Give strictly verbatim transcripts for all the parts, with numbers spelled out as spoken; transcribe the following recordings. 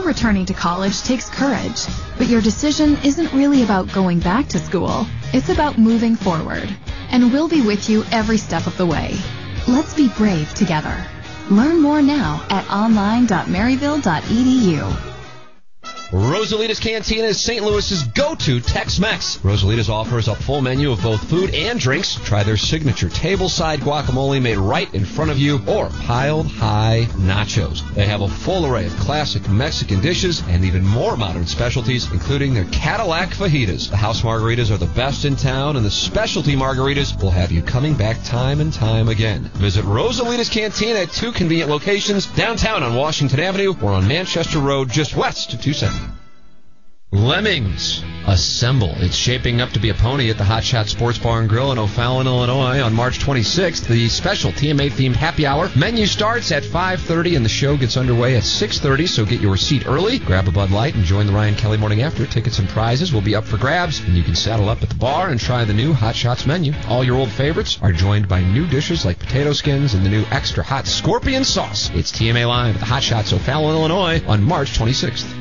returning to college takes courage, but your decision isn't really about going back to school. It's about moving forward, and we'll be with you every step of the way. Let's be brave together. Learn more now at online dot maryville dot e d u. Rosalita's Cantina is Saint Louis's go-to Tex-Mex. Rosalita's offers a full menu of both food and drinks. Try their signature tableside guacamole made right in front of you, or piled high nachos. They have a full array of classic Mexican dishes and even more modern specialties, including their Cadillac fajitas. The house margaritas are the best in town, and the specialty margaritas will have you coming back time and time again. Visit Rosalita's Cantina at two convenient locations, downtown on Washington Avenue or on Manchester Road just west of two seventy. Lemmings Assemble. It's shaping up to be a pony at the Hot Shot Sports Bar and Grill in O'Fallon, Illinois on March twenty-sixth. The special T M A-themed happy hour menu starts at five thirty and the show gets underway at six thirty, so get your seat early, grab a Bud Light, and join the Ryan Kelly Morning After. Tickets and prizes will be up for grabs, and you can saddle up at the bar and try the new Hot Shots menu. All your old favorites are joined by new dishes like potato skins and the new extra hot scorpion sauce. It's T M A Live at the Hot Shots O'Fallon, Illinois on March twenty-sixth.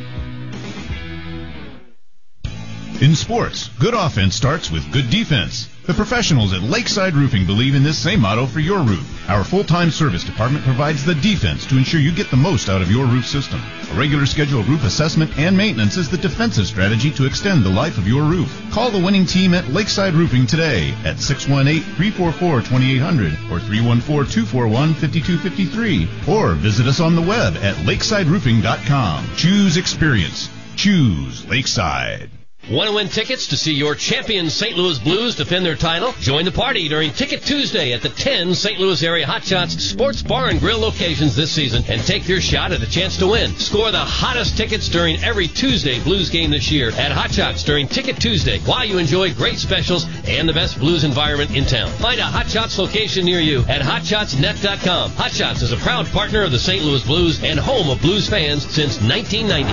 In sports, good offense starts with good defense. The professionals at Lakeside Roofing believe in this same motto for your roof. Our full-time service department provides the defense to ensure you get the most out of your roof system. A regular scheduled roof assessment and maintenance is the defensive strategy to extend the life of your roof. Call the winning team at Lakeside Roofing today at six one eight, three four four, two eight zero zero or three one four, two four one, five two five three, or visit us on the web at lakeside roofing dot com. Choose experience. Choose Lakeside. Want to win tickets to see your champion Saint Louis Blues defend their title? Join the party during Ticket Tuesday at the ten Saint Louis area Hot Shots Sports Bar and Grill locations this season and take your shot at a chance to win. Score the hottest tickets during every Tuesday Blues game this year at Hot Shots during Ticket Tuesday while you enjoy great specials and the best Blues environment in town. Find a Hot Shots location near you at hot shots net dot com. Hot Shots is a proud partner of the Saint Louis Blues and home of Blues fans since nineteen ninety.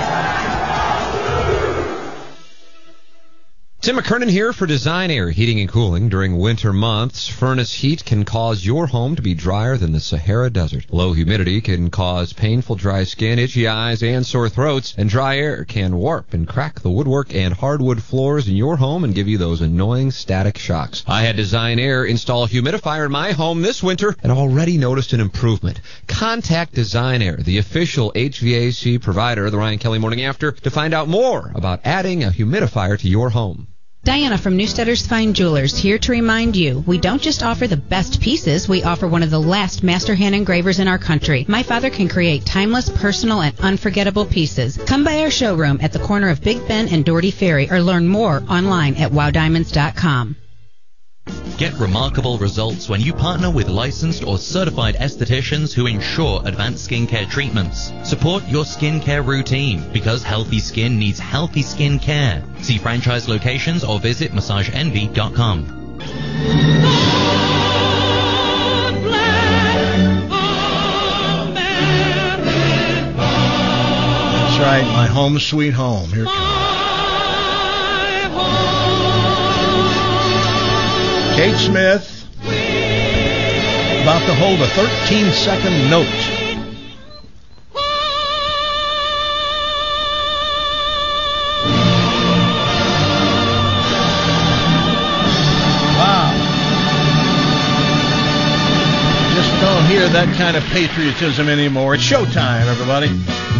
Tim McKernan here for Design Air Heating and Cooling. During winter months, furnace heat can cause your home to be drier than the Sahara Desert. Low humidity can cause painful dry skin, itchy eyes, and sore throats. And dry air can warp and crack the woodwork and hardwood floors in your home and give you those annoying static shocks. I had Design Air install a humidifier in my home this winter and already noticed an improvement. Contact Design Air, the official H V A C provider of the Ryan Kelly Morning After, to find out more about adding a humidifier to your home. Diana from Newstetter's Fine Jewelers here to remind you, we don't just offer the best pieces, we offer one of the last master hand engravers in our country. My father can create timeless, personal, and unforgettable pieces. Come by our showroom at the corner of Big Ben and Doherty Ferry or learn more online at wow diamonds dot com. Get remarkable results when you partner with licensed or certified estheticians who ensure advanced skincare treatments. Support your skincare routine because healthy skin needs healthy skin care. See franchise locations or visit massage envy dot com. That's right, my home sweet home. Here it comes. Kate Smith about to hold a thirteen second note. Wow. Just don't hear that kind of patriotism anymore. It's showtime, everybody.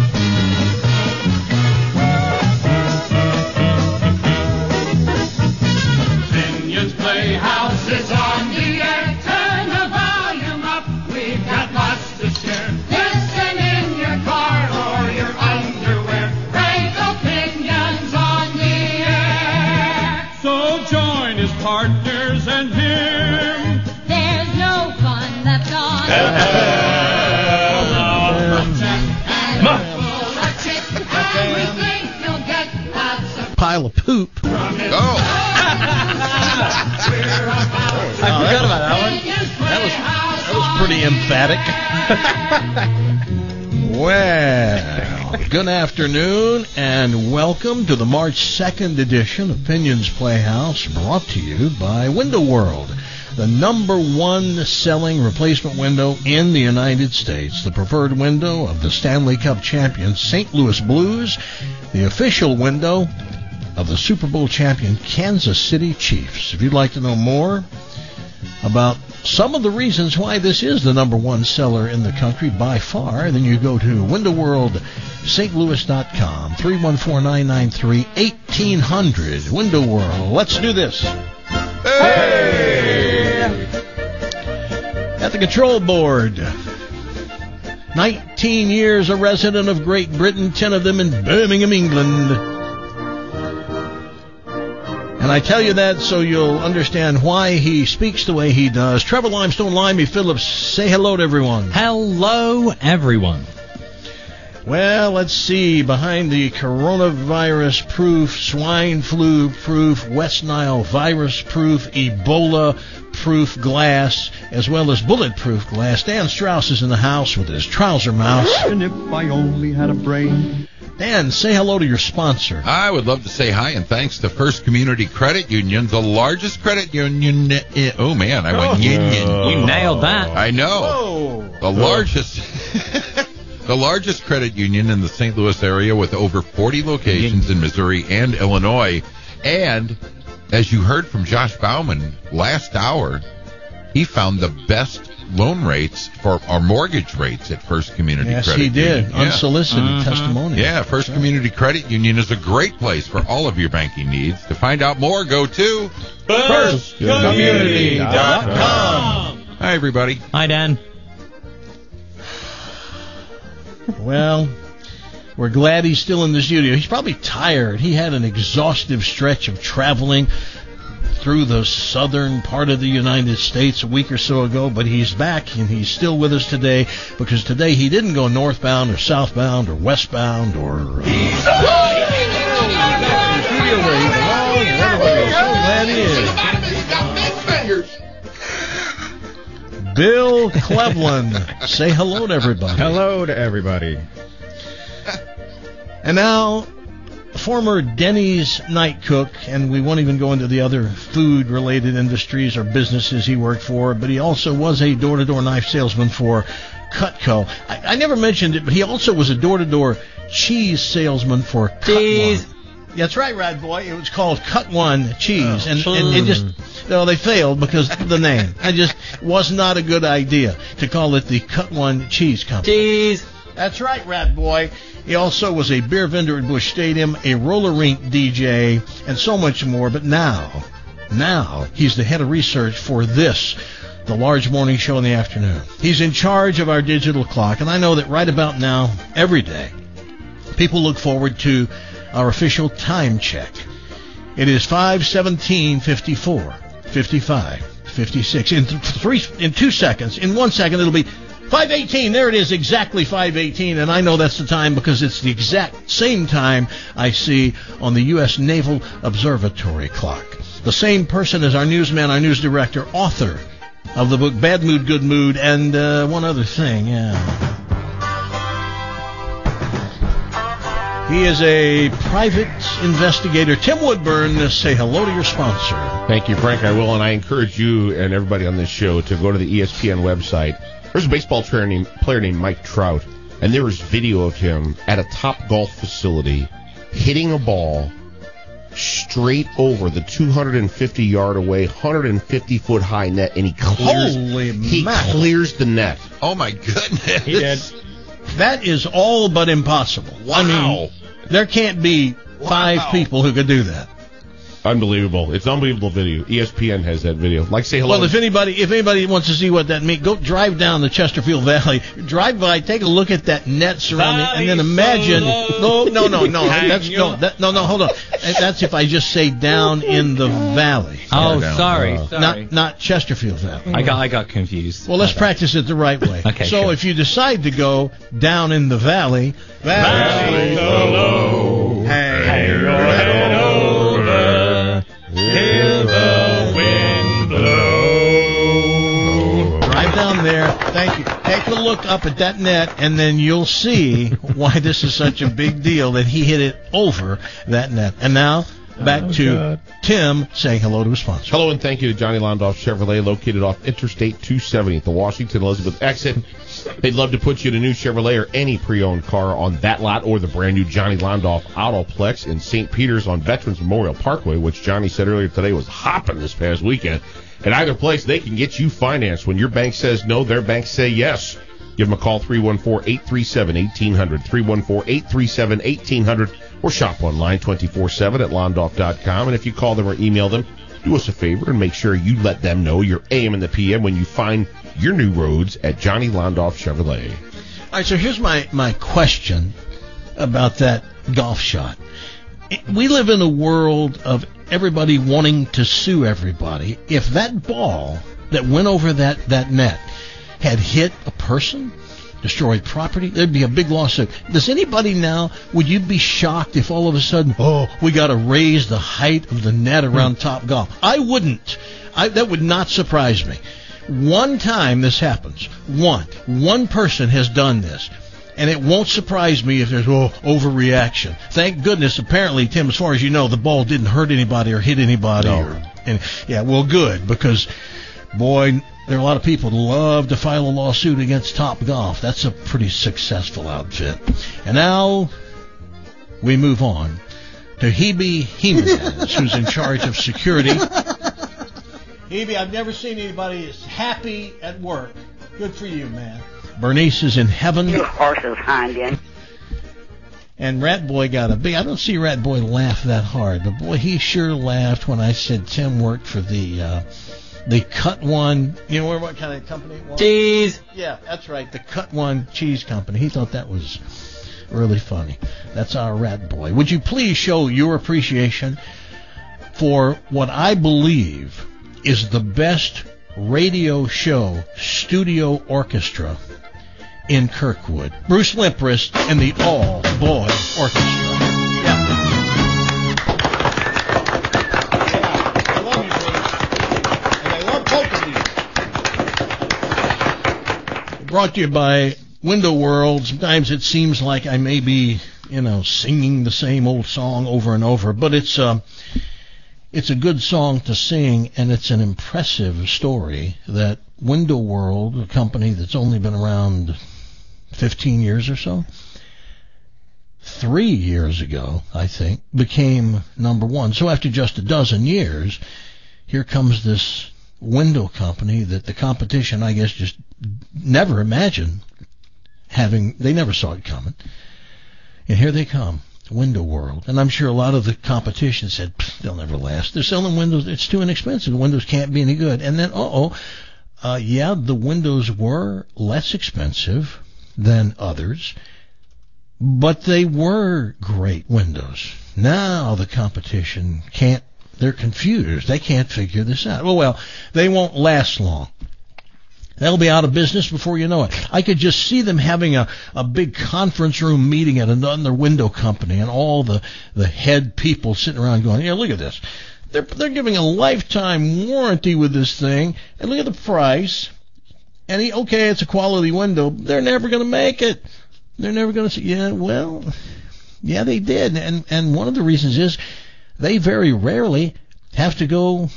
Playhouse is on the air. Turn the volume up. We've got lots to share. Listen in your car or your underwear. Great opinions on the air. So join his partners and him. There's no fun left on and we think you'll get lots of pile of poop. Oh. I forgot about that one. That was, that was pretty emphatic. Well, good afternoon and welcome to the March second edition of Pinion's Playhouse, brought to you by Window World. the number one selling replacement window in the United States, the preferred window of the Stanley Cup champion Saint Louis Blues, the official window of the Super Bowl champion Kansas City Chiefs. If you'd like to know more about some of the reasons why this is the number one seller in the country by far, then you go to window world st louis dot com, three one four, nine nine three, one eight hundred. Window World. Let's do this. Hey! At the control board, nineteen years a resident of Great Britain, ten of them in Birmingham, England. And I tell you that so you'll understand why he speaks the way he does. Trevor Limestone, Limey Phillips, say hello to everyone. Hello, everyone. Well, let's see. Behind the coronavirus-proof, swine flu-proof, West Nile virus-proof, Ebola-proof glass, as well as bulletproof glass, Dan Strauss is in the house with his trouser mouse. And if I only had a brain... Dan, say hello to your sponsor. I would love to say hi and thanks to First Community Credit Union, the largest credit union. Oh, man, I went union. You nailed that. I know. Whoa. The largest the largest credit union in the Saint Louis area with over forty locations in Missouri and Illinois. And as you heard from Josh Bauman last hour, he found the best loan rates for our mortgage rates at First Community yes, Credit Union. Yes, he did. Yeah. Unsolicited Mm-hmm. testimonial. Yeah, First Community Credit Union is a great place for all of your banking needs. To find out more, go to first community dot com. Hi, everybody. Hi, Dan. Well, we're glad he's still in the studio. He's probably tired. He had an exhaustive stretch of traveling through the southern part of the United States a week or so ago, but he's back and he's still with us today because today he didn't go northbound or southbound or westbound or... Uh, he's so glad he is. Bill Cleveland, say hello to everybody. Hello to everybody. And now, former Denny's night cook, and we won't even go into the other food-related industries or businesses he worked for, but he also was a door-to-door knife salesman for Cutco. I, I never mentioned it, but he also was a door-to-door cheese salesman for Cheese. Cut One. That's right, Rad Boy. It was called Cut One Cheese, oh, and, and it just no, they failed because of the name. It just was not a good idea to call it the Cut One Cheese Company. Cheese. That's right, Rat Boy. He also was a beer vendor at Busch Stadium, a roller rink D J, and so much more. But now, now he's the head of research for this, the large morning show in the afternoon. He's in charge of our digital clock, and I know that right about now, every day, people look forward to our official time check. It is five seventeen fifty-four, fifty-five, fifty-six. In th- three, in two seconds, in one second, it'll be five eighteen. There it is, exactly five eighteen. And I know that's the time because it's the exact same time I see on the U S Naval Observatory clock. The same person as our newsman, our news director, author of the book Bad Mood, Good Mood, and uh, one other thing, yeah. He is a private investigator. Tim Woodburn, say hello to your sponsor. Thank you, Frank. I will, and I encourage you and everybody on this show to go to the E S P N website. There's a baseball player named, player named Mike Trout, and there was video of him at a Top Golf facility hitting a ball straight over the two hundred fifty yard away, one hundred fifty foot high net, and he clears, Holy he mackerel. clears the net. Oh, my goodness. He did. That is all but impossible. Wow. I mean, there can't be five Wow. people who could do that. Unbelievable. It's an unbelievable video. E S P N has that video. Like, say hello. Well, if anybody if anybody wants to see what that means, go drive down the Chesterfield Valley, drive by, take a look at that net surrounding, and then imagine. No, no, no, no. That's no, that, no, no. Hold on. That's if I just say down in the valley. Oh, down. sorry. Uh, sorry. Not not Chesterfield Valley. I got I got confused. Well, let's practice it the right way. Okay, so sure. if you decide to go down in the valley, valley low, hang your head over, hear the wind blow. drive down there. Thank you. Take a look up at that net, and then you'll see why this is such a big deal that he hit it over that net. And now, back Oh, to God. Tim saying hello to his sponsor. Hello and thank you to Johnny Londoff Chevrolet, located off Interstate two seventy at the Washington Elizabeth exit. They'd love to put you in a new Chevrolet or any pre-owned car on that lot, or the brand new Johnny Londoff Autoplex in Saint Peter's on Veterans Memorial Parkway, which Johnny said earlier today was hopping this past weekend. At either place, they can get you financed. When your bank says no, their banks say yes. Give them a call, three one four, eight three seven, one eight hundred, three one four, eight three seven, one eight hundred, or shop online twenty-four seven at londoff dot com. And if you call them or email them, do us a favor and make sure you let them know your A M and the P M when you find your new roads at Johnny Londoff Chevrolet. All right, so here's my, my question about that golf shot. We live in a world of everybody wanting to sue everybody. If that ball that went over that, that net had hit a person, destroyed property, there'd be a big lawsuit. Does anybody now, would you be shocked if all of a sudden, oh, we got to raise the height of the net around Top Golf? I wouldn't. I, that would not surprise me. One time this happens. One. One person has done this. And it won't surprise me if there's, oh, overreaction. Thank goodness, apparently, Tim, as far as you know, the ball didn't hurt anybody or hit anybody. No. Or, and, yeah, well, good, because, boy, there are a lot of people who love to file a lawsuit against Top Golf. That's a pretty successful outfit. And now we move on to Hebe Jimenez, who's in charge of security. Hebe, I've never seen anybody as happy at work. Good for you, man. Bernice is in heaven. You horses hind end. And Rat Boy got a big... I don't see Rat Boy laugh that hard, but boy, he sure laughed when I said Tim worked for the... Uh, The Cut One, you know what kind of company it was? Cheese. Yeah, that's right, the Cut One Cheese Company. He thought that was really funny. That's our Rat Boy. Would you please show your appreciation for what I believe is the best radio show studio orchestra in Kirkwood? Bruce Limprist and the All Boy Orchestra. Brought to you by Window World. Sometimes it seems like I may be, you know, singing the same old song over and over, but it's uh, it's a good song to sing, and it's an impressive story that Window World, a company that's only been around fifteen years or so, three years ago, I think, became number one. So after just a dozen years, here comes this window company that the competition, I guess, just never imagined having. They never saw it coming. And here they come, Window World. And I'm sure a lot of the competition said, they'll never last. They're selling windows. It's too inexpensive. The windows can't be any good. And then, uh-oh, uh, yeah, the windows were less expensive than others, but they were great windows. Now the competition can't. They're confused. They can't figure this out. Well, well, they won't last long. They'll be out of business before you know it. I could just see them having a, a big conference room meeting at another window company, and all the, the head people sitting around going, yeah, look at this. They're, they're giving a lifetime warranty with this thing, and look at the price. And, he, okay, it's a quality window. They're never going to make it. They're never going to say, yeah, well, yeah, they did. And, and one of the reasons is they very rarely have to go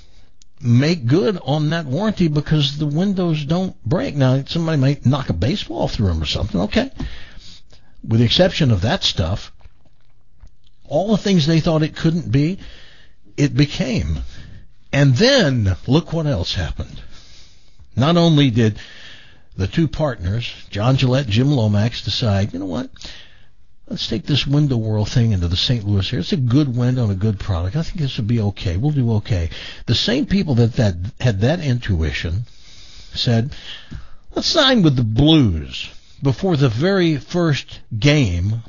make good on that warranty because the windows don't break. Now, somebody might knock a baseball through them or something. Okay. With the exception of that stuff, all the things they thought it couldn't be, it became. And then, look what else happened. Not only did the two partners, John Gillette and Jim Lomax, decide, you know what, let's take this Window World thing into the Saint Louis area. It's a good window and a good product. I think this will be okay. We'll do okay. The same people that, that had that intuition said, let's sign with the Blues before the very first game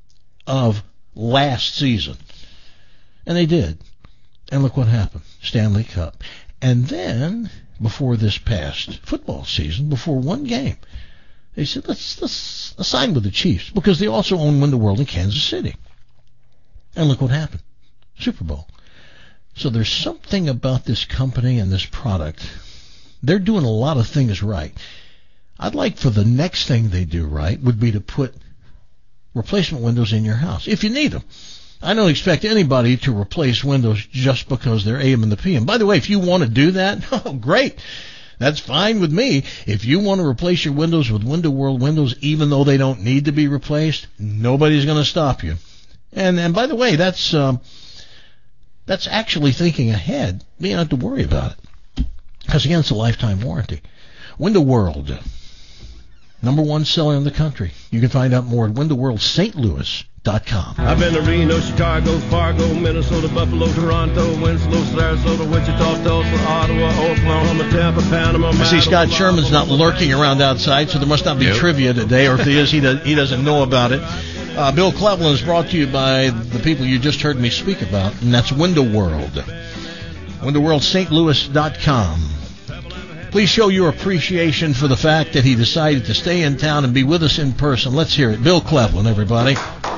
of last season. And they did. And look what happened. Stanley Cup. And then, before this past football season, before one game, they said, let's, let's, let's sign with the Chiefs, because they also own Window World in Kansas City. And look what happened. Super Bowl. So there's something about this company and this product. They're doing a lot of things right. I'd like for the next thing they do right would be to put replacement windows in your house, if you need them. I don't expect anybody to replace Windows just because they're A M and the P M. By the way, if you want to do that, oh, great. That's fine with me. If you want to replace your Windows with Window World Windows, even though they don't need to be replaced, nobody's going to stop you. And and by the way, that's um, that's actually thinking ahead. You don't have to worry about it. Because, again, it's a lifetime warranty. Window World, number one seller in the country. You can find out more at window world st louis dot com. I've been to Reno, Chicago, Fargo, Minnesota, Buffalo, Toronto, Winslow, Sarasota, Wichita, Tulsa, Ottawa, Oklahoma, Tampa, Panama. I see Scott Sherman's not lurking around outside, so there must not be Yep. trivia today, or if there is, he, does, he doesn't know about it. Uh, Bill Cleveland is brought to you by the people you just heard me speak about, and that's Window World. window world st louis dot com. Please show your appreciation for the fact that he decided to stay in town and be with us in person. Let's hear it. Bill Cleveland, everybody.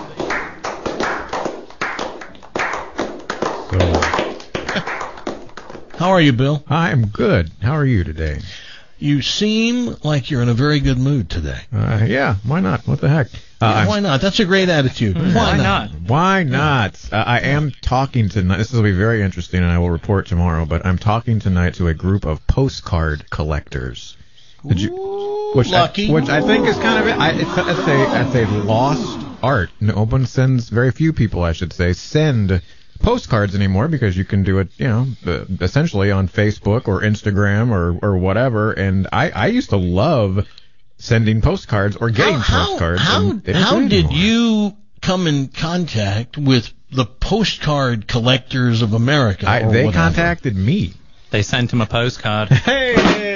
How are you, Bill? I'm good. How are you today? You seem like you're in a very good mood today. Uh, yeah, why not? What the heck? Uh, Yeah, why not? That's a great attitude. Why, Why not? Why not? Uh, I am talking tonight. This will be very interesting, and I will report tomorrow. But I'm talking tonight to a group of postcard collectors. Did you, which lucky. I, which I think is kind of I, it's, it's a it's a lost art. No one sends. Very few people, I should say, send postcards anymore because you can do it, you know, uh, essentially on Facebook or Instagram or or whatever. And I I used to love sending postcards or getting How- postcards. How, and they don't how do it did anymore. you come in contact with the postcard collectors of America? I, or they whatever? contacted me. They sent him a postcard. Hey,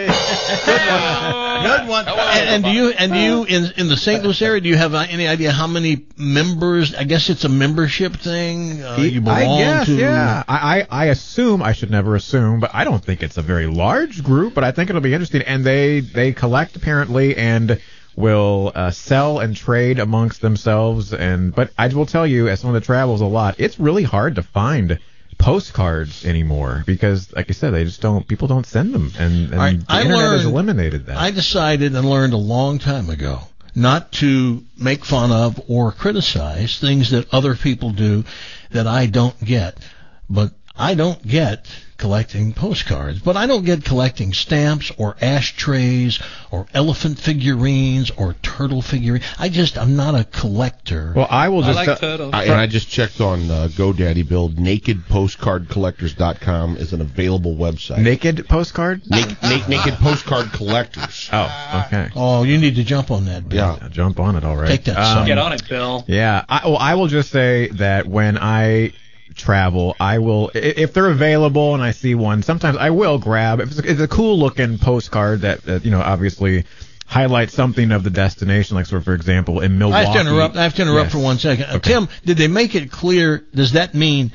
Good one. And, and do you and do you in in the Saint Louis area? Do you have uh, any idea how many members? I guess it's a membership thing. Uh, you belong I guess, to. yeah. I, I I assume I should never assume, but I don't think it's a very large group. But I think it'll be interesting. And they they collect apparently and will uh, sell and trade amongst themselves. And but I will tell you, as someone that travels a lot, it's really hard to find postcards anymore because, like I said, they just don't. People don't send them, and, and All right, the I internet has learned- eliminated that. I decided and learned a long time ago not to make fun of or criticize things that other people do that I don't get. But I don't get collecting postcards, but I don't get collecting stamps or ashtrays or elephant figurines or turtle figurines. I just, I'm not a collector. Well, I will I just. like uh, turtles. I, and I just checked on uh, GoDaddy Bill. naked postcard collectors dot com is an available website. Naked postcard? Naked, na- naked postcard collectors. Oh, okay. Oh, you need to jump on that, Bill. Yeah. Jump on it, all right. Take that, Um, son. Get on it, Bill. Yeah. I, well, I will just say that when I travel, I will, i- if they're available and I see one, sometimes I will grab. If it's, it's a cool looking postcard that, that, you know, obviously highlights something of the destination, like, sort of, for example, in Milwaukee. I have to interrupt. I have to interrupt Yes. for one second. Uh, Okay. Tim, did they make it clear? Does that mean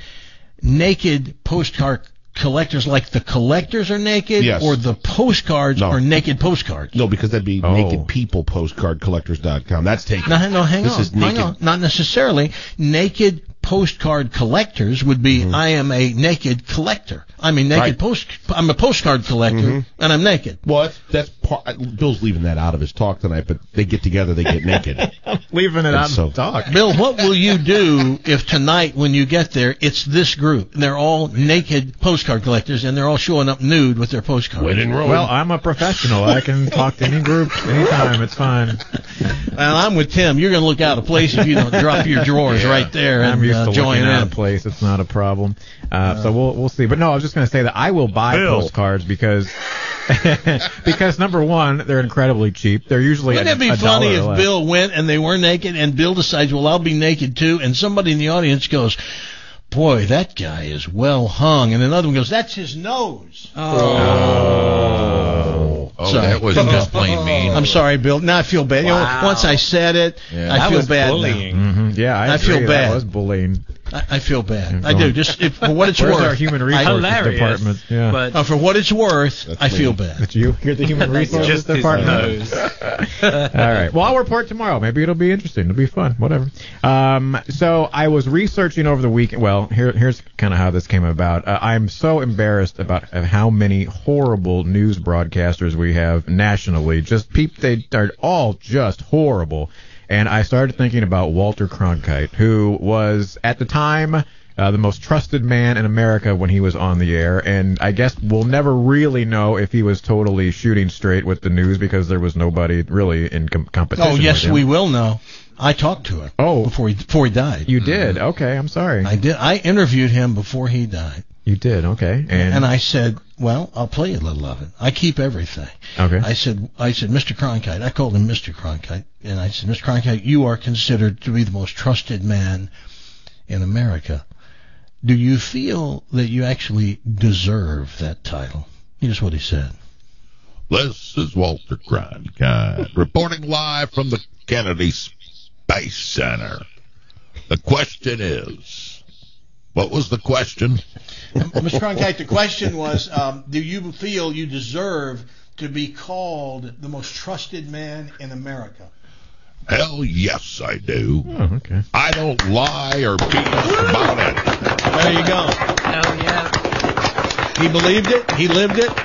naked postcard collectors, like the collectors are naked, Yes. or the postcards No. are naked postcards? No, because that'd be Oh. naked people postcard collectors dot com. That's taken. No, no, hang this on. is hang naked. on. Not necessarily. Naked postcard collectors would be Mm-hmm. I am a naked collector. I'm a naked Right. post. I'm a postcard collector, Mhm. and I'm naked. Well, that's, that's part, Bill's leaving that out of his talk tonight, but they get together, they get naked. Leaving it And out so- of talk. Bill, what will you do if tonight, when you get there, it's this group? They're all naked postcard collectors, and they're all showing up nude with their postcards. When in Rome. Well, I'm a professional. I can talk to any group anytime. It's fine. Well, I'm with Tim. You're going to look out of place if you don't drop your drawers Yeah. right there I'm and used uh, to join looking out in. of place. It's not a problem. Uh, so we'll we'll see. But no, I was just going to say that I will buy Bill. postcards because because number one, they're incredibly cheap. They're usually Wouldn't a, it be a funny dollar or if less. Bill went and they were naked, and Bill decides, well, I'll be naked too, and somebody in the audience goes, boy, that guy is well hung, and another one goes, that's his nose. Oh, oh Sorry. that was just plain mean. I'm sorry, Bill. Now I feel bad. You know, Wow. once I said it, Yeah. I That feel was bad bullying. hmm Yeah, I, I feel agree. bad. That was bullying. now. I, I feel bad. Yeah, I go do. on. Just if, for what it's Where's worth. our human I- resources Hilarious. department? Yeah. But uh, for what it's worth, That's I feel me. bad. It's you. You're the human resources just his department. nose. All right. Well, I'll report tomorrow. Maybe it'll be interesting. It'll be fun. Whatever. Um, so I was researching over the weekend. Well, here, here's kind of how this came about. Uh, I'm so embarrassed about how many horrible news broadcasters we have nationally. Just peep, they are all just horrible. and I started thinking about Walter Cronkite, who was, at the time, Uh, the most trusted man in America when he was on the air, and I guess we'll never really know if he was totally shooting straight with the news because there was nobody really in com- competition. Oh, yes, with him. we will know. I talked to him. Oh, before he before he died. You did? Okay, I'm sorry. I did. I interviewed him before he died. You did? Okay. And, and I said, well, I'll play you a little of it. I keep everything. Okay. I said, I said, Mister Cronkite. I called him Mister Cronkite, and I said, Mister Cronkite, you are considered to be the most trusted man in America. Do you feel that you actually deserve that title? Here's what he said. This is Walter Cronkite, reporting live from the Kennedy Space Center. The question is, what was the question? Mister Cronkite, the question was, um, do you feel you deserve to be called the most trusted man in America? Hell yes, I do. Oh, okay. I don't lie or B S about it. There you go. Oh, yeah. He believed it. He lived it.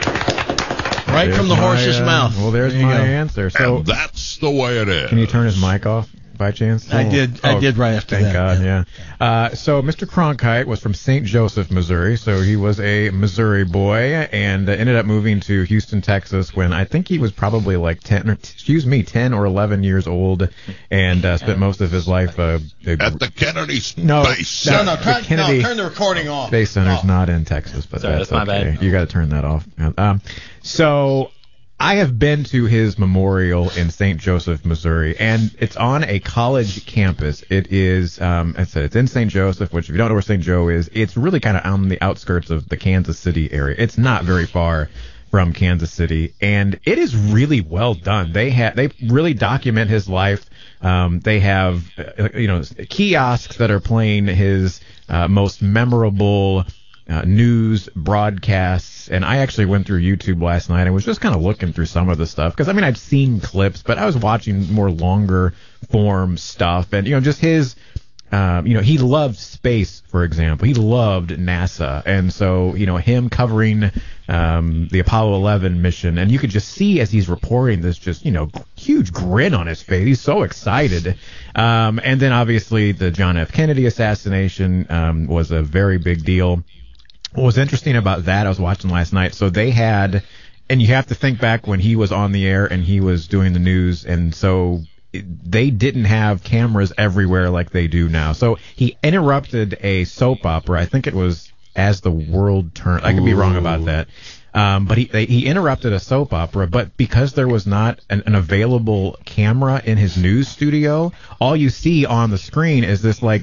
Right There's from the my, horse's uh, mouth. Well, there's There you my go. answer. So And that's the way it is. Can you turn his mic off by chance? I did. I Oh, did right after thank that. God, yeah. Uh, so Mister Cronkite was from Saint Joseph, Missouri. So he was a Missouri boy and uh, ended up moving to Houston, Texas when I think he was probably like ten, or, excuse me, ten or eleven years old, and uh, spent most of his life uh, at the Kennedy Space no, Center. No, no, turn, Kennedy no, turn the recording off. Space Center's off. not in Texas, but Sorry, that's, that's my okay. bad. You got to turn that off. Um, so I have been to his memorial in Saint Joseph, Missouri, and it's on a college campus. It is, um, I said, it's in Saint Joseph, which if you don't know where Saint Joe is, it's really kind of on the outskirts of the Kansas City area. It's not very far from Kansas City, and it is really well done. They have, they really document his life. Um, they have, uh, you know, kiosks that are playing his uh, most memorable Uh, news broadcasts, and I actually went through YouTube last night and was just kind of looking through some of the stuff because I mean I've seen clips, but I was watching more longer form stuff, and you know just his, um, you know he loved space, for example. He loved NASA, and so you know him covering um, the Apollo eleven mission, and you could just see as he's reporting this just you know huge grin on his face. He's so excited. Um, and then obviously the John F. Kennedy assassination um, was a very big deal. What was interesting about that, I was watching last night, so they had, and you have to think back when he was on the air and he was doing the news, and so it, they didn't have cameras everywhere like they do now. So he interrupted a soap opera, I think it was As the World Turned, I could be wrong about that, um, but he they, he interrupted a soap opera, but because there was not an, an available camera in his news studio, all you see on the screen is this like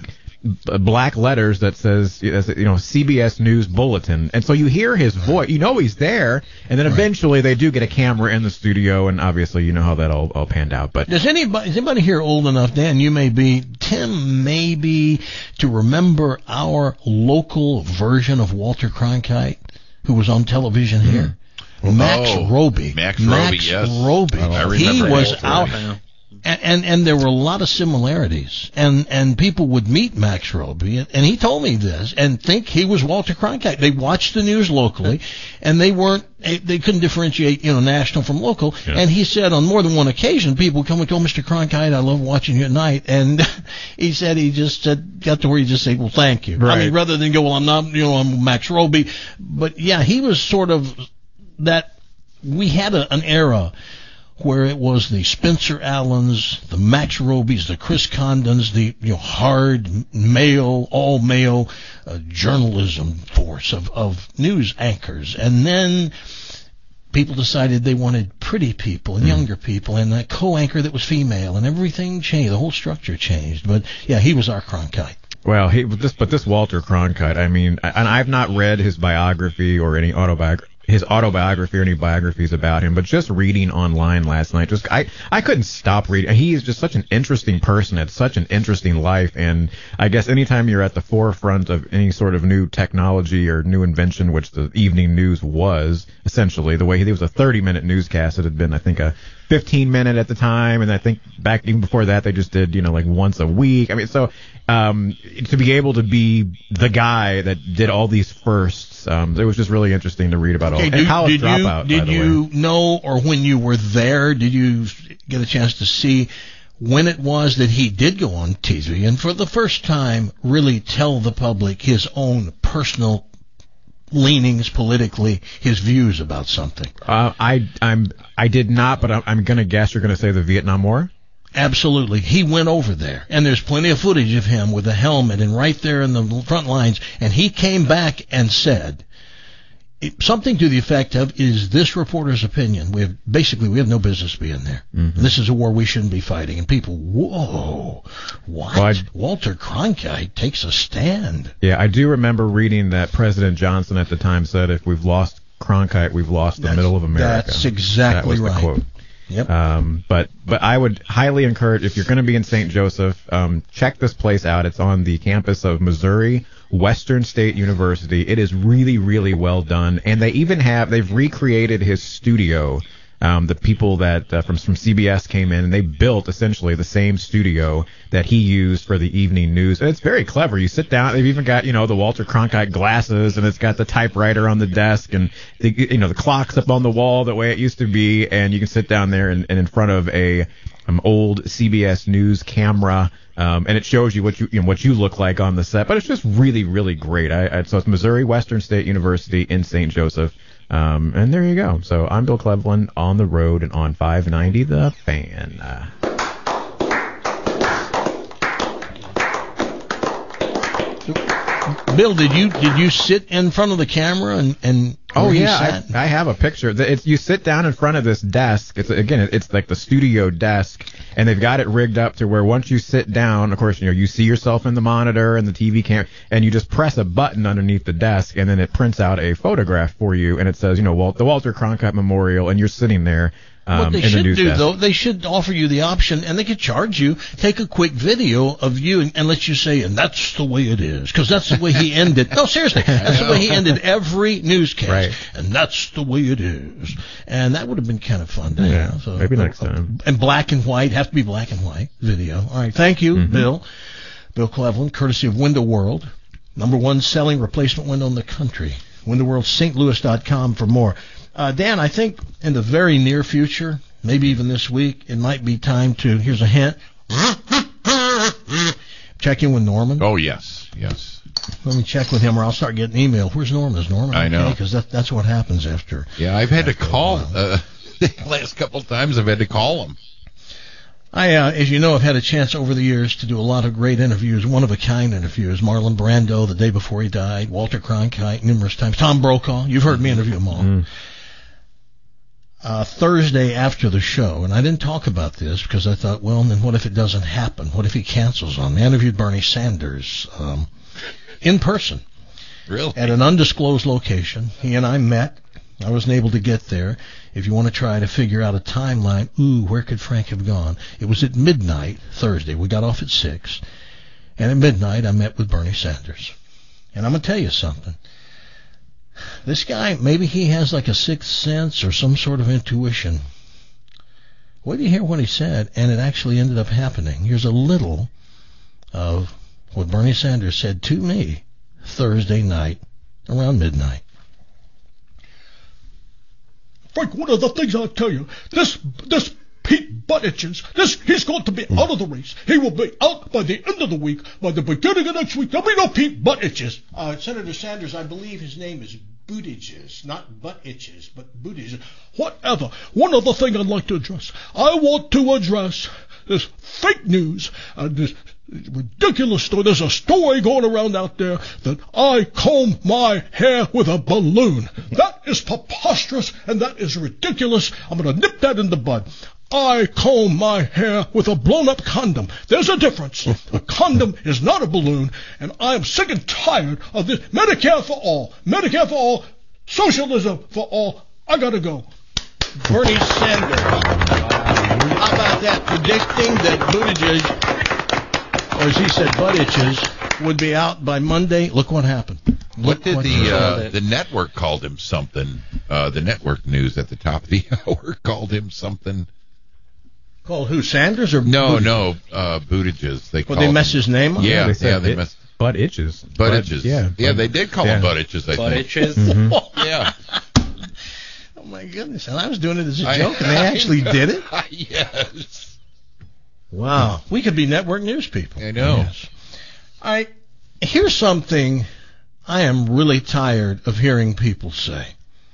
black letters that says, you know, C B S News Bulletin. And so you hear his voice. You know he's there. And then eventually they do get a camera in the studio. And obviously you know how that all, all panned out. But Does anybody, is anybody here old enough, Dan, you may be, Tim maybe, to remember our local version of Walter Cronkite, who was on television here? Mm-hmm. Max oh, Roby. Max, Max Roby, yes. Roby. I remember he was Walter. out. And, and and there were a lot of similarities, and and people would meet Max Roby, and, and he told me this, and think he was Walter Cronkite. They watched the news locally, and they weren't, they couldn't differentiate, you know, national from local. Yeah. And he said on more than one occasion, people would come and go, Mister Cronkite, I love watching you at night, and he said he just said got to where he just said, well, thank you. Right. I mean, rather than go, well, I'm not, you know, I'm Max Roby, but yeah, he was sort of that. We had a, an era where it was the Spencer Allens, the Max Robys, the Chris Condons, the you know hard male, all male uh, journalism force of, of news anchors, and then people decided they wanted pretty people and younger people, and a co-anchor that was female, and everything changed. The whole structure changed. But yeah, he was our Cronkite. Well, he this but this Walter Cronkite, I mean, and I've not read his biography or any autobiography. his autobiography or any biographies about him, but just reading online last night, just I, I couldn't stop reading. He is just such an interesting person, had such an interesting life, and I guess anytime you're at the forefront of any sort of new technology or new invention, which the evening news was, essentially, the way he was a thirty-minute newscast, it had been, I think, a fifteen-minute at the time, and I think back even before that, they just did, you know, like once a week. I mean, so um, to be able to be the guy that did all these firsts, um, it was just really interesting to read about all. Okay, And do, College did Dropout, you, by did the you way. know, or when you were there, did you get a chance to see when it was that he did go on T V and for the first time really tell the public his own personal leanings politically, his views about something? Uh, I I'm I did not, but I'm, I'm going to guess you're going to say the Vietnam War. Absolutely. He went over there, and there's plenty of footage of him with a helmet and right there in the front lines, and he came back and said something to the effect of, is this reporter's opinion? We have basically we have no business being there. Mm-hmm. This is a war we shouldn't be fighting. And people, whoa, what? Well, Walter Cronkite takes a stand. Yeah, I do remember reading that President Johnson at the time said, if we've lost Cronkite, we've lost the that's, middle of America. That's exactly that was right. The quote. Yep. Um, but but I would highly encourage, if you're going to be in Saint Joseph, um, check this place out. It's on the campus of Missouri Western State University. It is really, really well done, and they even have they've recreated his studio. Um, the people that uh, from from C B S came in and they built essentially the same studio that he used for the evening news. And it's very clever. You sit down, they've even got, you know, the Walter Cronkite glasses, and it's got the typewriter on the desk, and the, you know, the clock's up on the wall the way it used to be, and you can sit down there and, and in front of a um, old C B S News camera. Um, and it shows you what you, you know, what you look like on the set, but it's just really, really great. I, I, so it's Missouri Western State University in Saint Joseph. Um, and there you go. So I'm Bill Cleveland on the road and on five ninety The Fan. Uh, Bill, did you did you sit in front of the camera and and oh yeah, I, I have a picture. It's, you sit down in front of this desk. It's again, it's like the studio desk, and they've got it rigged up to where once you sit down, of course, you know, you see yourself in the monitor and the T V cam, and you just press a button underneath the desk, and then it prints out a photograph for you, and it says, you know, Walt, the Walter Cronkite Memorial, and you're sitting there. Um, what they in should the news do, desk. though, they should offer you the option, and they could charge you, take a quick video of you and, and let you say, and that's the way it is, because that's the way he ended. No, seriously, that's the way he ended every newscast, right. And that's the way it is. And that would have been kind of fun to yeah, have. So, maybe next time. And black and white, have to be black and white video. All right, thank you, mm-hmm. Bill. Bill Cleveland, courtesy of Window World, number one selling replacement window in the country. window world st louis dot com for more. Uh, Dan, I think in the very near future, maybe even this week, it might be time to, here's a hint, check in with Norman. Oh, yes, yes. Let me check with him, or I'll start getting email. Where's Norman? Is Norman okay? I know. Because that, that's what happens after. Yeah, I've had to call, uh, the last couple of times I've had to call him. I, uh, as you know, I've had a chance over the years to do a lot of great interviews, one-of-a-kind interviews. Marlon Brando, the day before he died, Walter Cronkite, numerous times, Tom Brokaw. You've heard me interview them all. Mm. Uh, Thursday after the show, and I didn't talk about this because I thought, well, then what if it doesn't happen? What if he cancels on me? I interviewed Bernie Sanders um, in person. Really? At an undisclosed location. He and I met. I wasn't able to get there. If you want to try to figure out a timeline, ooh, where could Frank have gone? It was at midnight Thursday. We got off at six. And at midnight, I met with Bernie Sanders. And I'm going to tell you something. This guy, maybe he has like a sixth sense or some sort of intuition. Wait till you hear what he said, and it actually ended up happening. Here's a little of what Bernie Sanders said to me Thursday night around midnight. Frank, one of the things I'll tell you, this this Pete Buttigieg, this he's going to be out of the race. He will be out by the end of the week. By the beginning of next week, there'll be no Pete Buttigieg. Uh, Senator Sanders, I believe his name is Buttigieg, not Butt-itches, but Buttigieg. Whatever. One other thing I'd like to address. I want to address this fake news and this ridiculous story. There's a story going around out there that I comb my hair with a balloon. That is preposterous and that is ridiculous. I'm going to nip that in the bud. I comb my hair with a blown-up condom. There's a difference. A condom is not a balloon, and I am sick and tired of this. Medicare for all. Medicare for all. Socialism for all. I gotta go. Bernie Sanders. How about that? Predicting that Buttigieg, or as he said, Buttigieg, would be out by Monday. Look what happened. What did the uh, the network called him something? Uh, the network news at the top of the hour called him something. Called who? Sanders or no? Buttigieg? No, uh, Buttigieg. They well, they messed his name up. Yeah, they said yeah, they it, messed. Butt itches. Butt itches. Yeah, yeah, they did call yeah. him butt itches. I butt think. itches. Mm-hmm. Yeah. Oh my goodness! And I was doing it as a joke, I, and they actually did it. Yes. Wow. We could be network news people. I know. Yes. All right. Here's something I am really tired of hearing people say.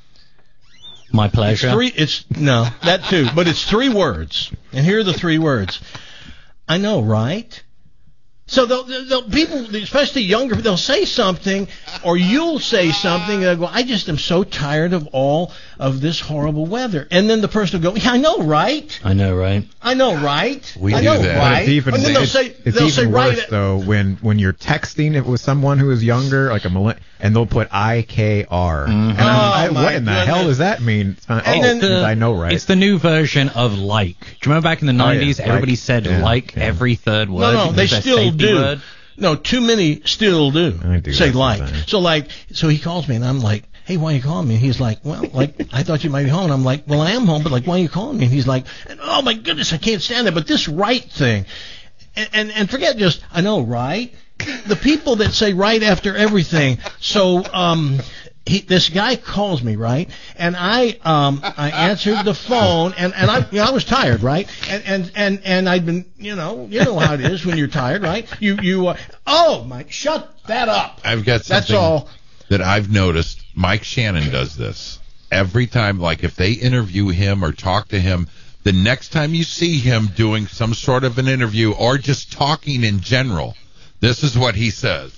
My pleasure. It's three. It's no, that too, but it's three words. And here are the three words. I know, right? So they'll, they'll, people, especially younger, they'll say something, or you'll say something, and they'll go, I just am so tired of all of this horrible weather. And then the person will go, yeah, I know, right? I know, right? I know, right? We I do know, that. right? It's even, and then they'll it's, say, it's they'll even say, worse, right. though, when, when you're texting it with someone who is younger, like a millennial, and they'll put I K R. Mm-hmm. And I'm, I, Oh, what in the my hell goodness. does that mean? Uh, And oh, then- because I know, right? It's the new version of like. Do you remember back in the Oh, yeah, nineties, like, everybody said yeah, like yeah. every third word? No, no, because they their still safety do. word? No, too many still do. I do say that like. sometimes. So like, so he calls me and I'm like, hey, why are you calling me? And he's like, well, like, I thought you might be home. And I'm like, well, I am home, but like, why are you calling me? And he's like, oh my goodness, I can't stand it. But this right thing, and and, and forget just, I know, right? The people that say right after everything. So um, he, this guy calls me, right? And I um I answered the phone, and and I you know, I was tired, right? And and and and I'd been, you know, you know how it is when you're tired, right? You you uh, oh my, shut that up. I've got That's something all. that I've noticed. Mike Shannon does this every time. Like if they interview him or talk to him, the next time you see him doing some sort of an interview or just talking in general, this is what he says.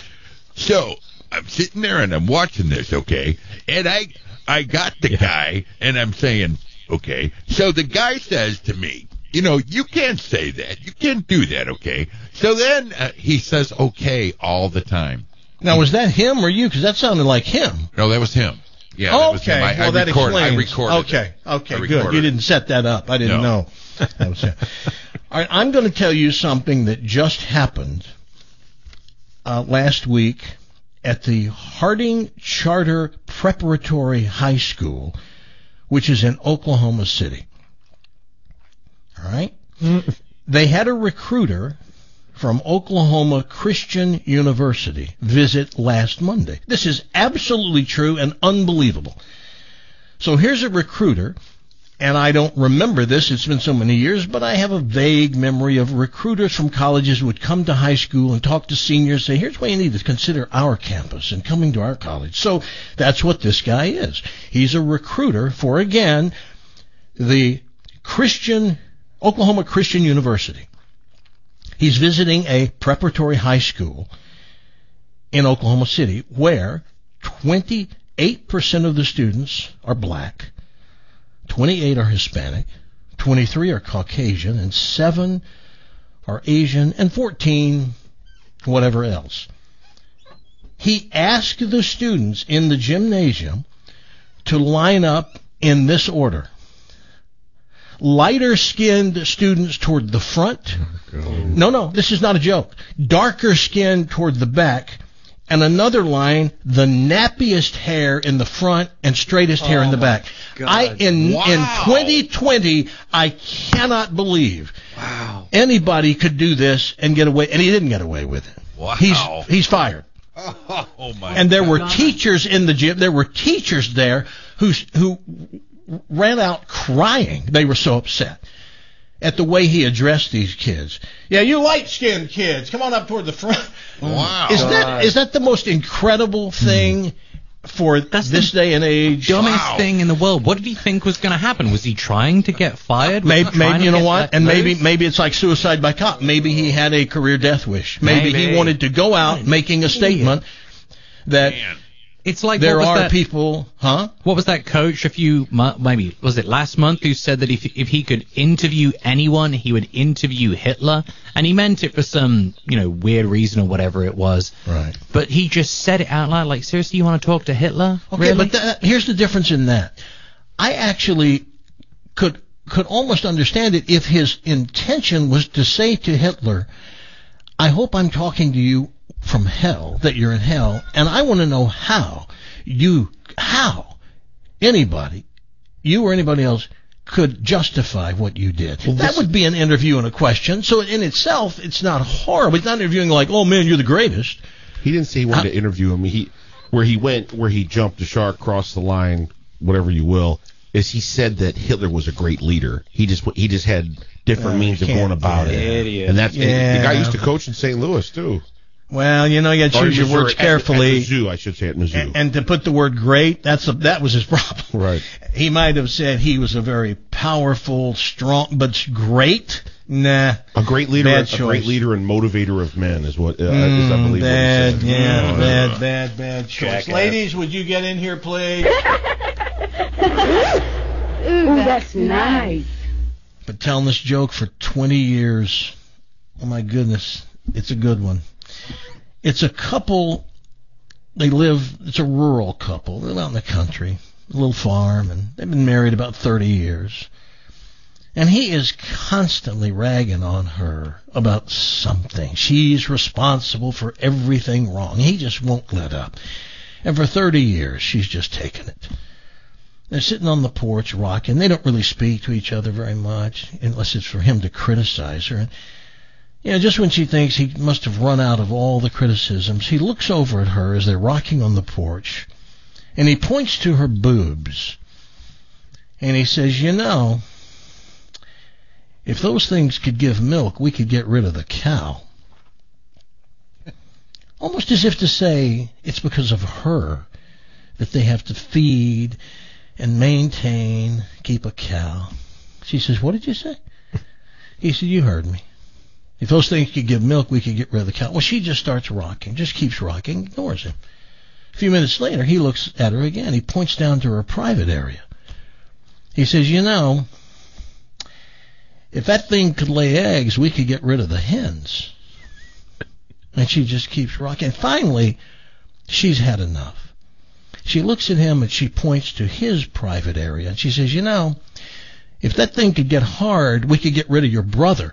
So I'm sitting there and I'm watching this, okay, and I I got the yeah. guy, and I'm saying, okay, so the guy says to me, you know, you can't say that, you can't do that, okay. So then uh, he says, okay, all the time. Now, was that him or you? Because that sounded like him. No, that was him. Yeah, oh, that was okay. him. I, well, I that recorded, explains. I recorded Okay, it. okay, I good. recorded You it. didn't set that up. I didn't No. know. That was it. All right, I'm going to tell you something that just happened uh, last week at the Harding Charter Preparatory High School, which is in Oklahoma City. All right? They had a recruiter from Oklahoma Christian University visit last Monday. This is absolutely true and unbelievable. So here's a recruiter, and I don't remember this, it's been so many years, but I have a vague memory of recruiters from colleges who would come to high school and talk to seniors, say, here's why you need to consider our campus and coming to our college. So that's what this guy is. He's a recruiter for, again, the Christian, Oklahoma Christian University. He's visiting a preparatory high school in Oklahoma City where twenty-eight percent of the students are black, twenty-eight are Hispanic, twenty-three are Caucasian, and seven are Asian, and fourteen whatever else. He asked the students in the gymnasium to line up in this order. Lighter-skinned students toward the front. Oh, no, no, this is not a joke. Darker-skinned toward the back. And another line, the nappiest hair in the front and straightest hair oh in the back. God. I in Wow. in twenty twenty, I cannot believe wow. anybody could do this and get away, and he didn't get away with it. Wow. He's he's fired. Oh, my And there God. were teachers in the gym. There were teachers there who who ran out crying. They were so upset at the way he addressed these kids. Yeah, you light-skinned kids, come on up toward the front. Wow. Is that is that the most incredible thing for That's this the day and age? Dumbest Wow. thing in the world. What did he think was going to happen? Was he trying to get fired? Was Maybe, he trying maybe to you know get what? let And maybe loose? maybe it's like suicide by cop. Maybe he had a career death wish. Maybe, Maybe. he wanted to go out making a statement that Man. It's like there what was are that, people, huh? What was that coach a few mo- maybe was it last month who said that if if he could interview anyone, he would interview Hitler, and he meant it for some you know weird reason or whatever it was. Right. But he just said it out loud. Like, seriously, you want to talk to Hitler? Okay, really? but that, here's the difference in that. I actually could could almost understand it if his intention was to say to Hitler, I hope I'm talking to you from hell, that you're in hell, and I want to know how you, how anybody, you or anybody else, could justify what you did. Well, that this- would be an interview and a question. So in itself, it's not horrible. It's not interviewing like, oh man, you're the greatest. He didn't say he wanted How- to interview him. He, where he went, where he jumped the shark, crossed the line, whatever you will, is he said that Hitler was a great leader. He just he just had different Uh, means of can't- going about yeah. it. Idiot. And that's Yeah. the guy used to coach in Saint Louis too. Well, you know, you got to Or choose your Missouri- words at- carefully. At Mizzou, I should say at Mizzou. And, and to put the word great, that's a, that was his problem. Right. He might have said he was a very powerful, strong, but great. Nah. A great leader, Bad a choice. great leader and motivator of men is what uh, is I Mm, believe bad, what he said. yeah, Oh, bad, bad, bad choice. Jackass. Ladies, would you get in here, please? Ooh, that's nice. Been telling this joke for twenty years. Oh my goodness, it's a good one. It's a couple. They live. It's a rural couple. They're out in the country, a little farm, and they've been married about thirty years. And he is constantly ragging on her about something. She's responsible for everything wrong. He just won't let up. And for thirty years, she's just taken it. They're sitting on the porch rocking. They don't really speak to each other very much, unless it's for him to criticize her. And, you know, just when she thinks he must have run out of all the criticisms, he looks over at her as they're rocking on the porch, and he points to her boobs. And he says, you know, if those things could give milk, we could get rid of the cow. Almost as if to say it's because of her that they have to feed and maintain, keep a cow. She says, what did you say? He said, you heard me. If those things could give milk, we could get rid of the cow. Well, she just starts rocking, just keeps rocking, ignores him. A few minutes later, he looks at her again. He points down to her private area. He says, you know, if that thing could lay eggs, we could get rid of the hens. And she just keeps rocking. Finally, she's had enough. She looks at him and she points to his private area. And she says, you know, if that thing could get hard, we could get rid of your brother.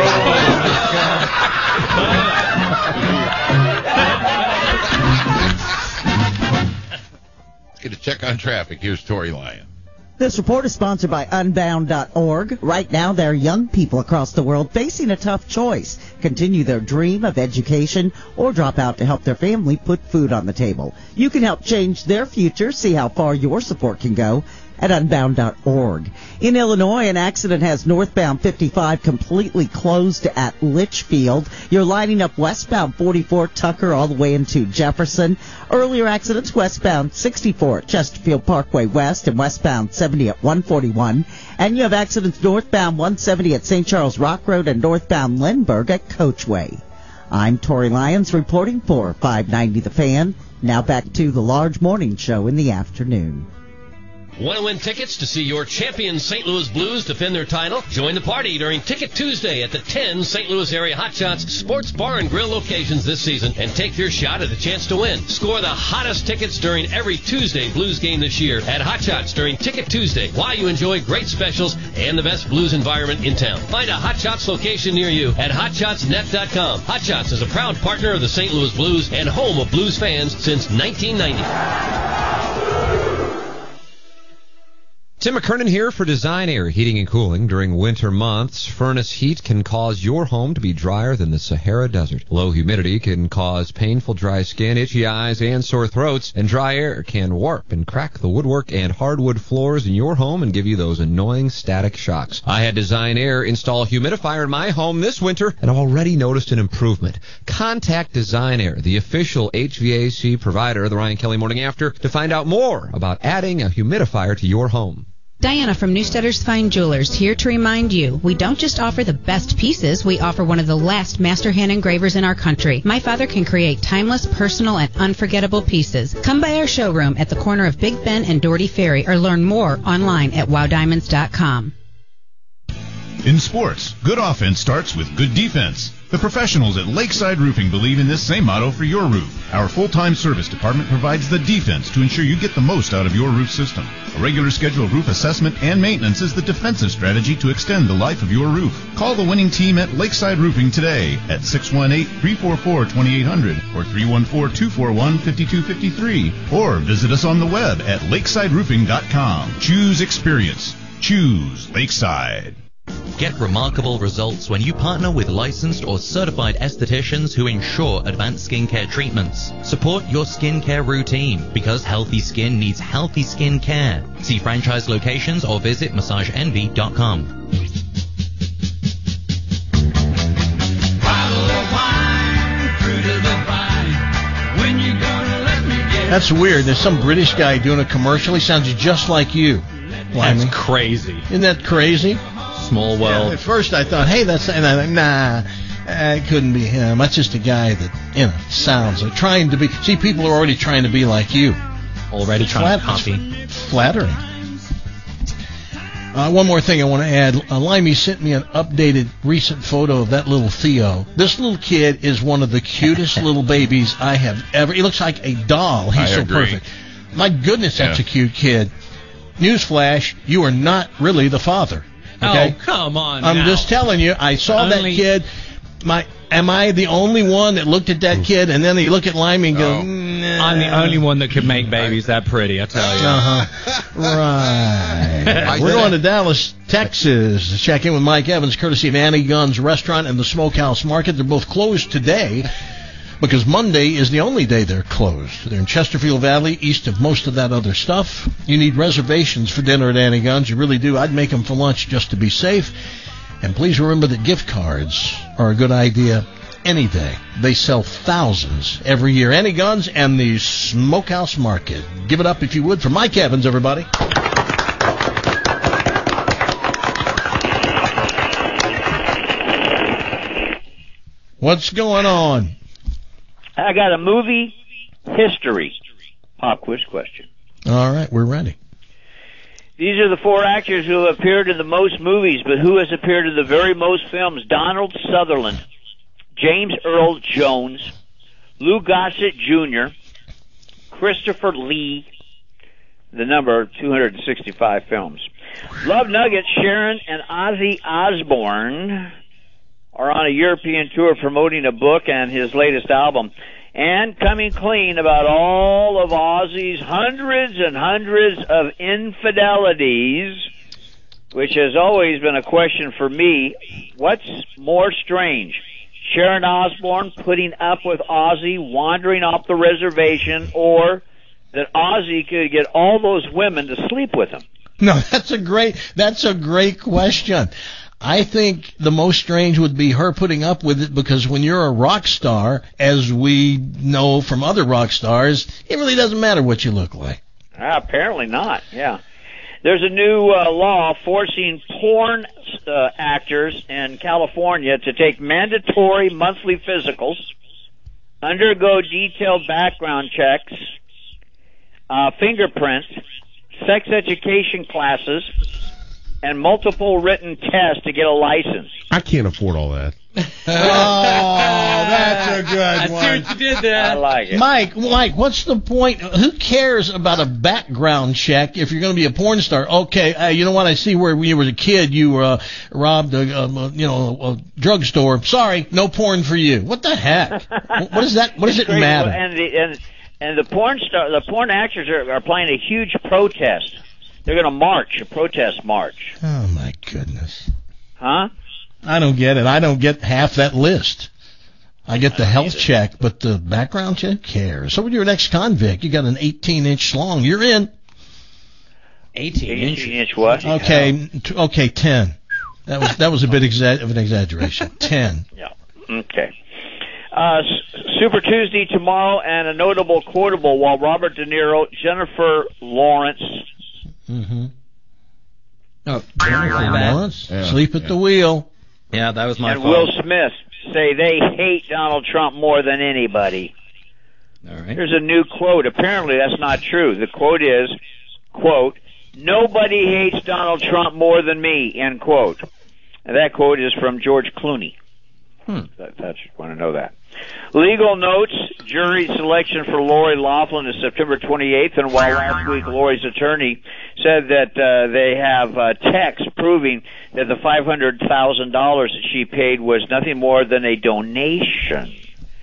Get a check on traffic. Here's Tory Lyon. This report is sponsored by Unbound dot org. Right now, there are young people across the world facing a tough choice. Continue their dream of education or drop out to help their family put food on the table. You can help change their future. See how far your support can go at Unbound dot org. In Illinois, an accident has northbound fifty-five completely closed at Litchfield. You're lining up westbound forty-four Tucker all the way into Jefferson. Earlier accidents westbound sixty-four at Chesterfield Parkway West and westbound seventy at one forty-one. And you have accidents northbound one seventy at Saint Charles Rock Road and northbound Lindbergh at Coachway. I'm Tori Lyons reporting for five ninety The Fan. Now back to the large morning show in the afternoon. Want to win tickets to see your champion Saint Louis Blues defend their title? Join the party during Ticket Tuesday at the ten Saint Louis area Hot Shots Sports Bar and Grill locations this season and take your shot at a chance to win. Score the hottest tickets during every Tuesday Blues game this year at Hot Shots during Ticket Tuesday while you enjoy great specials and the best Blues environment in town. Find a Hot Shots location near you at hot shots net dot com. Hot Shots is a proud partner of the Saint Louis Blues and home of Blues fans since nineteen ninety. Tim McKernan here for Design Air Heating and Cooling. During winter months, furnace heat can cause your home to be drier than the Sahara Desert. Low humidity can cause painful dry skin, itchy eyes, and sore throats. And dry air can warp and crack the woodwork and hardwood floors in your home and give you those annoying static shocks. I had Design Air install a humidifier in my home this winter and I've already noticed an improvement. Contact Design Air, the official H V A C provider of the Ryan Kelly Morning After, to find out more about adding a humidifier to your home. Diana from Newstetter's Fine Jewelers here to remind you, we don't just offer the best pieces, we offer one of the last master hand engravers in our country. My father can create timeless, personal, and unforgettable pieces. Come by our showroom at the corner of Big Ben and Doherty Ferry or learn more online at wow diamonds dot com. In sports, good offense starts with good defense. The professionals at Lakeside Roofing believe in this same motto for your roof. Our full-time service department provides the defense to ensure you get the most out of your roof system. A regular scheduled roof assessment and maintenance is the defensive strategy to extend the life of your roof. Call the winning team at Lakeside Roofing today at six one eight, three four four, two eight zero zero or three one four, two four one, five two five three or visit us on the web at lakeside roofing dot com. Choose experience. Choose Lakeside. Get remarkable results when you partner with licensed or certified estheticians who ensure advanced skincare treatments. Support your skincare routine because healthy skin needs healthy skin care. See franchise locations or visit massage envy dot com. That's weird. There's some British guy doing a commercial. He sounds just like you. That's crazy. Isn't that crazy? Small world. Yeah, at first I thought, hey, that's, and I thought, nah, it couldn't be him. That's just a guy that, you know, sounds like trying to be. See, people are already trying to be like you. Already trying to copy. Flattering. Uh, one more thing I want to add. Uh, Limey sent me an updated recent photo of that little Theo. This little kid is one of the cutest little babies I have ever. He looks like a doll. He's I so agree. perfect. My goodness, that's Yeah. a cute kid. Newsflash, you are not really the father. Okay? Oh, come on I'm now. just telling you, I saw Only- that kid. My, am I the only one that looked at that kid and then they look at Limey and go, nah. I'm the only one that could make babies that pretty, I tell you. Uh-huh. Right. We're going to Dallas, Texas to check in with Mike Evans, courtesy of Annie Gunn's Restaurant and the Smokehouse Market. They're both closed today because Monday is the only day they're closed. They're in Chesterfield Valley, east of most of that other stuff. You need reservations for dinner at Annie Gunn's. You really do. I'd make them for lunch just to be safe. And please remember that gift cards are a good idea any day. They sell thousands every year. Annie Gunn's and the Smokehouse Market. Give it up, if you would, for Mike Evans, everybody. What's going on? I got a movie history pop quiz question. All right, we're ready. These are the four actors who have appeared in the most movies, but who has appeared in the very most films? Donald Sutherland, James Earl Jones, Lou Gossett Junior, Christopher Lee, the number two hundred sixty-five films. Love Nuggets, Sharon and Ozzy Osbourne are on a European tour promoting a book and his latest album, and coming clean about all of Ozzy's hundreds and hundreds of infidelities, which has always been a question for me. What's more strange? Sharon Osbourne putting up with Ozzy wandering off the reservation, or that Ozzy could get all those women to sleep with him? No, that's a great, that's a great question. I think the most strange would be her putting up with it, because when you're a rock star, as we know from other rock stars, it really doesn't matter what you look like. Uh, apparently not, yeah. There's a new uh, law forcing porn uh, actors in California to take mandatory monthly physicals, undergo detailed background checks, uh, fingerprints, sex education classes, and multiple written tests to get a license. I can't afford all that. Oh, that's a good I one. see what you did there. I like it. Mike, Mike, what's the point? Who cares about a background check if you're going to be a porn star? Okay, uh, you know what? I see where when you were a kid, you uh, robbed a, um, a you know a drugstore. Sorry, no porn for you. What the heck? What is that? What does it Crazy. matter? And the and and the porn star, the porn actors are, are planning a huge protest. They're going to march, a protest march. Oh my goodness. Huh? I don't get it. I don't get half that list. I get the health check, but the background check, who cares? So when you're an ex-convict, you got an eighteen inch long. You're in. eighteen inch. eighteen inch what? Okay, t- okay, ten. That was that was a bit exa- of an exaggeration. Ten. Yeah. Okay. Uh, S- Super Tuesday tomorrow, and a notable quotable while Robert De Niro, Jennifer Lawrence. Mm-hmm. Oh, Lawrence, Yeah, sleep at yeah. the wheel. yeah, that was my and fault. Will Smith say they hate Donald Trump more than anybody. All right. Here's a new quote. Apparently that's not true. The quote is, quote, "Nobody hates Donald Trump more than me," end quote. And that quote is from George Clooney. Hmm. That, that should want to know that. Legal notes, jury selection for Lori Loughlin is September twenty-eighth, and while last week Lori's attorney said that uh, they have uh, texts proving that the five hundred thousand dollars that she paid was nothing more than a donation,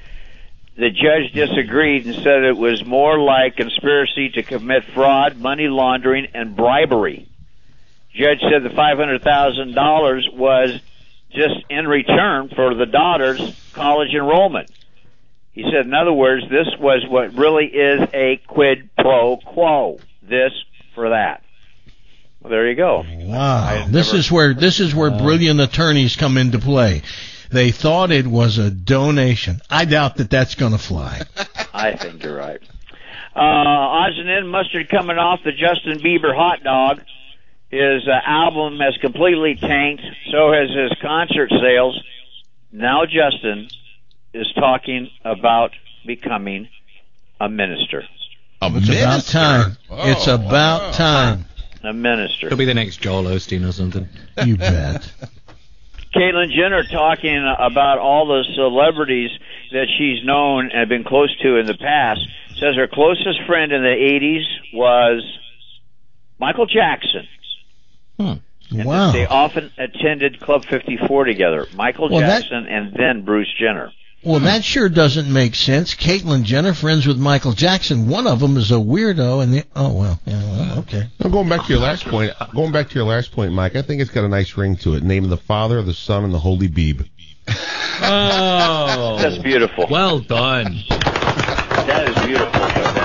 the judge disagreed and said it was more like conspiracy to commit fraud, money laundering, and bribery. Judge said the five hundred thousand dollars was just in return for the daughter's college enrollment. He said, in other words, this was what really is a quid pro quo. This for that. Well, there you go. Wow, this is where this is where brilliant attorneys come into play. They thought it was a donation. I doubt that that's going to fly. I think you're right. Uh, odds and end mustard coming off the Justin Bieber hot dog. His uh, album has completely tanked. So has his concert sales. Now Justin is talking about becoming a minister. A it's minister? about time. Oh, it's about wow. time. A minister. He'll be the next Joel Osteen or something. You bet. Caitlyn Jenner talking about all the celebrities that she's known and been close to in the past. Says her closest friend in the eighties was Michael Jackson. Hmm. And Wow. they often attended Club fifty-four together. Michael Well, that- Jackson and then Bruce Jenner. Well, that sure doesn't make sense. Caitlyn Jenner, friends with Michael Jackson. One of them is a weirdo, and the oh well, yeah, well, okay. Now, going back to your last point, going back to your last point, Mike, I think it's got a nice ring to it. Name of the Father, the Son, and the Holy Beeb. Oh, That's beautiful. Well done. That is beautiful.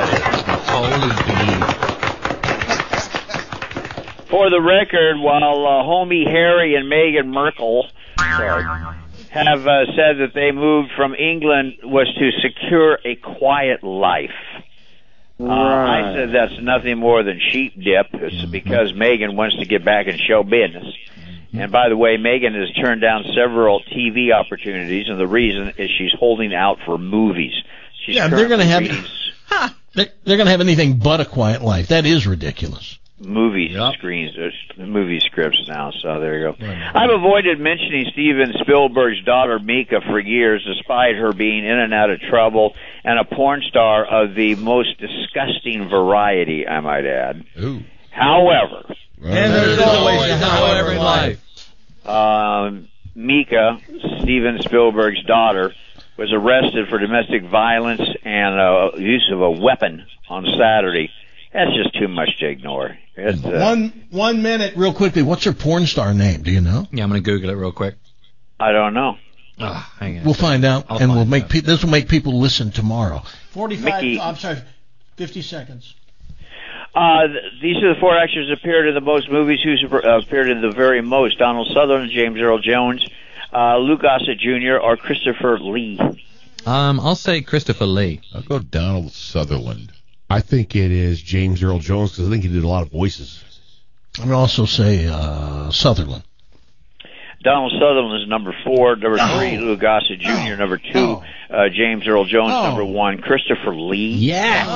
For the record, while uh, homie Harry and Meghan Markle uh, have uh, said that they moved from England was to secure a quiet life. Uh, I said that's nothing more than sheep dip. It's because Meghan wants to get back in show business. And by the way, Meghan has turned down several T V opportunities, and the reason is she's holding out for movies. She's Yeah, they're going to have reading they're, they're going to have anything but a quiet life. That is ridiculous. movie screens, uh, movie scripts now. So there you go. I've avoided mentioning Steven Spielberg's daughter Mika for years, despite her being in and out of trouble and a porn star of the most disgusting variety, I might add. Ooh. However, And there's always a however in life. um, Mika, Steven Spielberg's daughter, was arrested for domestic violence and uh, use of a weapon on Saturday. That's just too much to ignore. It's, uh, One one minute, real quickly. What's her porn star name? Do you know? Yeah, I'm going to Google it real quick. I don't know. Oh, hang on. We'll find out, I'll and we'll find make out. pe- this will make people listen tomorrow. Forty-five. Mickey. I'm sorry. Fifty seconds. Uh, th- these are the four actors that appeared in the most movies. Who's uh, appeared in the very most? Donald Sutherland, James Earl Jones, uh, Lou Gossett Junior, or Christopher Lee? Um, I'll say Christopher Lee. I'll go Donald Sutherland. I think it is James Earl Jones because I think he did a lot of voices. I'm going to also say uh, Sutherland. Donald Sutherland is number four. Number Oh. three, Lou Gossett Junior Oh. Number two, Oh. uh, James Earl Jones. Oh. Number one, Christopher Lee. Yeah.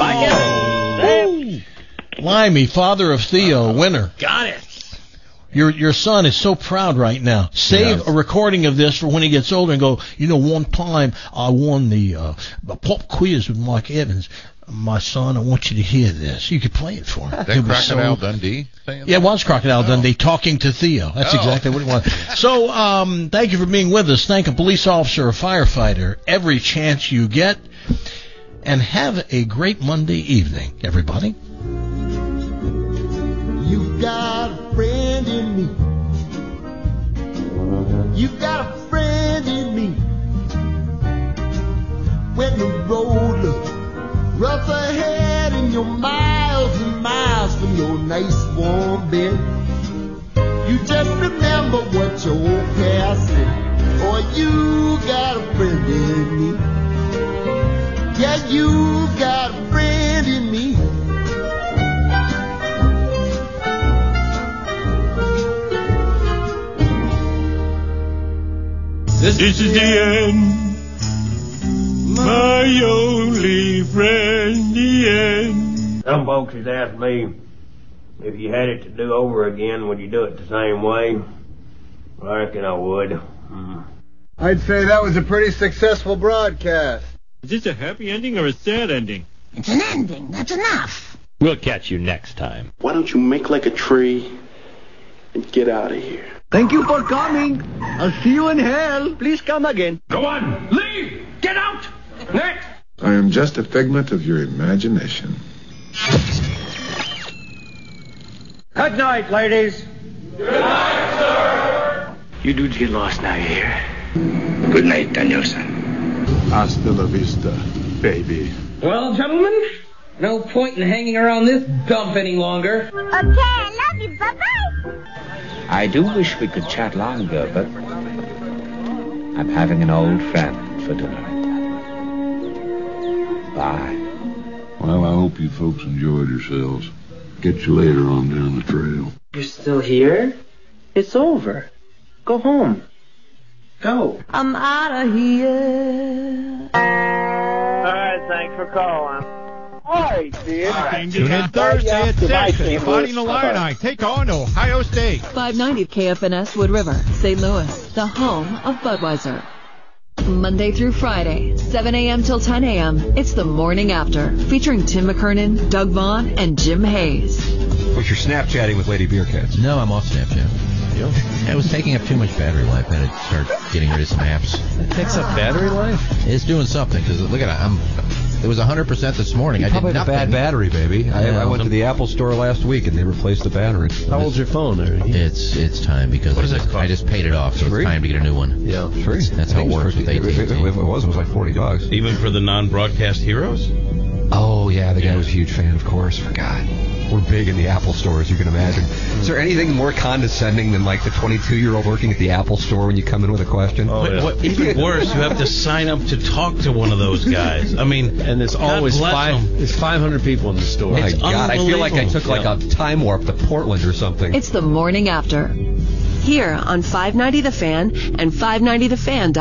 Oh. Limey, father of Theo, winner. Got it. Your your son is so proud right now. Save Yes. a recording of this for when he gets older and go, you know, one time I won the uh, pop quiz with Mike Evans. My son, I want you to hear this. You could play it for him. That It was Crocodile so- Dundee thing? Yeah, it was Crocodile Dundee talking to Theo. That's Oh. exactly what it was. So, um, thank you for being with us. Thank a police officer or firefighter every chance you get. And have a great Monday evening, everybody. You got a friend in me. You got a friend in me. When the road looks rough ahead and you're miles and miles from your nice warm bed, you just remember what your old past said. Or you got a friend in me. Yeah, you got a friend in me. This, this is the end. My only friend, the end. Some folks has asked me if you had it to do over again, would you do it the same way? Well, I reckon I would. Mm. I'd say that was a pretty successful broadcast. Is this a happy ending or a sad ending? It's an ending. That's enough. We'll catch you next time. Why don't you make like a tree and get out of here? Thank you for coming. I'll see you in hell. Please come again. Go on, leave! Get out! Next! I am just a figment of your imagination. Good night, ladies. Good night, sir! You dudes get lost now, you hear? Good night, Danielson. Hasta la vista, baby. Well, gentlemen, no point in hanging around this dump any longer. Okay, I love you. Bye-bye. I do wish we could chat longer, but I'm having an old friend for dinner. Bye. Well, well, hope you folks enjoyed yourselves. Catch you later on down the trail. You're still here? It's over. Go home. Go. I'm out of here. All right, thanks for calling. All right, dude. All right. Tune in Thursday at six. The Fighting Illini take on Ohio State. five ninety K F N S Wood River, Saint Louis, the home of Budweiser. Monday through Friday, seven a.m. till ten a.m. It's the morning after, featuring Tim McKernan, Doug Vaughn, and Jim Hayes. But you're Snapchatting with Lady Beercats. No, I'm off Snapchat. It was taking up too much battery life. I had to start getting rid of some apps. It takes up battery life? It's doing something, because look at it. I'm, it was one hundred percent this morning. You I probably did have a nothing. bad battery, baby. I, Yeah. I went to the Apple store last week and they replaced the battery. How old's your phone there? It's it's time, because I just, I just paid it off, so Free? it's time to get a new one. Yeah. Free. That's how it works with A T and T. If it was, it was like forty bucks. Even for the non-broadcast heroes? Oh, yeah, the guy was a huge fan, of course. Forgot. We're big in the Apple store, as you can imagine. Is there anything more condescending than like the twenty-two-year-old working at the Apple store when you come in with a question? Oh, yeah. What, even worse, you have to sign up to talk to one of those guys. I mean, and there's God always bless five. them. There's five hundred people in the store. My It's God, I feel like I took like unbelievable. a time warp to Portland or something. It's the morning after, here on five ninety The Fan and five ninety the fan dot com.